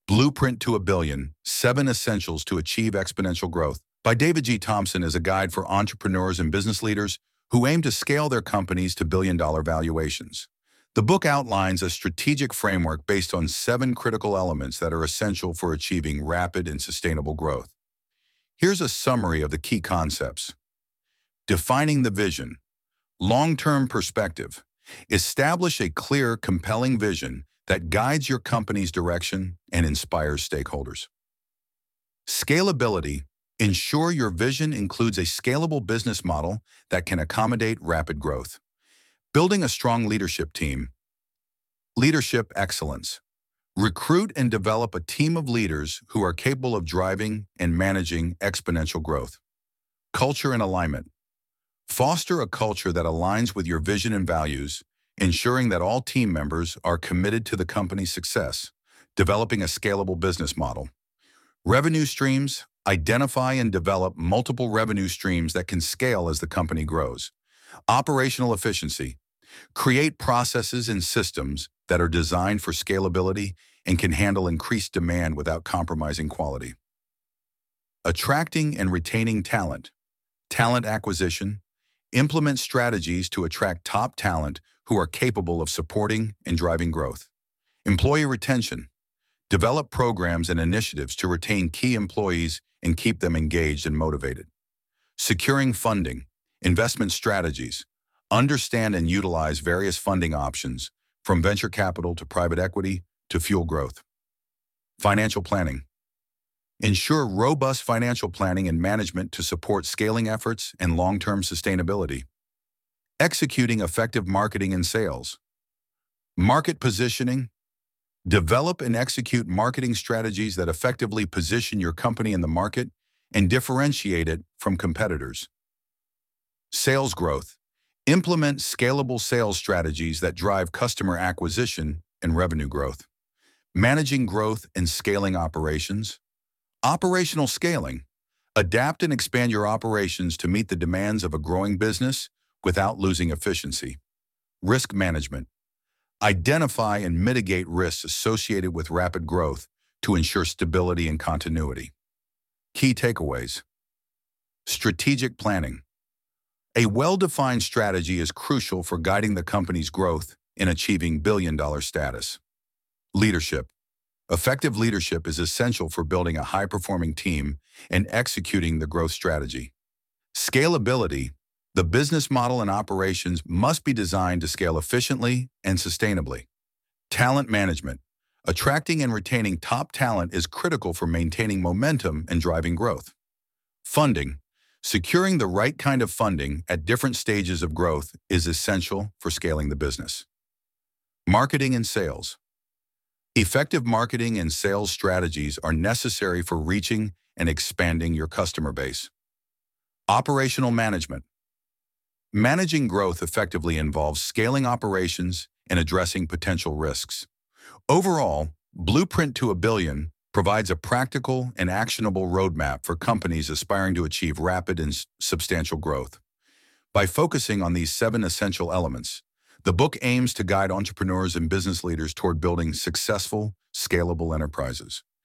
Blueprint to a Billion, 7 Essentials to Achieve Exponential Growth by David G. Thompson is a guide for entrepreneurs and business leaders who aim to scale their companies to billion-dollar valuations. The book outlines a strategic framework based on 7 critical elements that are essential for achieving rapid and sustainable growth. Here's a summary of the key concepts. Defining the vision. Long-term perspective. Establish a clear, compelling vision that guides your company's direction and inspires stakeholders. Scalability. Ensure your vision includes a scalable business model that can accommodate rapid growth. Building a strong leadership team. Leadership excellence. Recruit and develop a team of leaders who are capable of driving and managing exponential growth. Culture and alignment. Foster a culture that aligns with your vision and values, ensuring that all team members are committed to the company's success. Developing a scalable business model. Revenue streams. Identify and develop multiple revenue streams that can scale as the company grows. Operational efficiency. Create processes and systems that are designed for scalability and can handle increased demand without compromising quality. Attracting and retaining talent. Talent acquisition. Implement strategies to attract top talent who are capable of supporting and driving growth. Employee retention. Develop programs and initiatives to retain key employees and keep them engaged and motivated. Securing funding. Investment strategies. Understand and utilize various funding options, from venture capital to private equity to fuel growth. Financial planning. Ensure robust financial planning and management to support scaling efforts and long-term sustainability. Executing effective marketing and sales. Market positioning. Develop and execute marketing strategies that effectively position your company in the market and differentiate it from competitors. Sales growth. Implement scalable sales strategies that drive customer acquisition and revenue growth. Managing growth and scaling operations. Operational scaling. Adapt and expand your operations to meet the demands of a growing business without losing efficiency. Risk management. Identify and mitigate risks associated with rapid growth to ensure stability and continuity. Key takeaways. Strategic planning. A well-defined strategy is crucial for guiding the company's growth in achieving billion-dollar status. Leadership. Effective leadership is essential for building a high-performing team and executing the growth strategy. Scalability. The business model and operations must be designed to scale efficiently and sustainably. Talent management. Attracting and retaining top talent is critical for maintaining momentum and driving growth. Funding. Securing the right kind of funding at different stages of growth is essential for scaling the business. Marketing and sales. Effective marketing and sales strategies are necessary for reaching and expanding your customer base. Operational management. Managing growth effectively involves scaling operations and addressing potential risks. Overall, Blueprint to a Billion provides a practical and actionable roadmap for companies aspiring to achieve rapid and substantial growth. By focusing on these 7 essential elements, the book aims to guide entrepreneurs and business leaders toward building successful, scalable enterprises.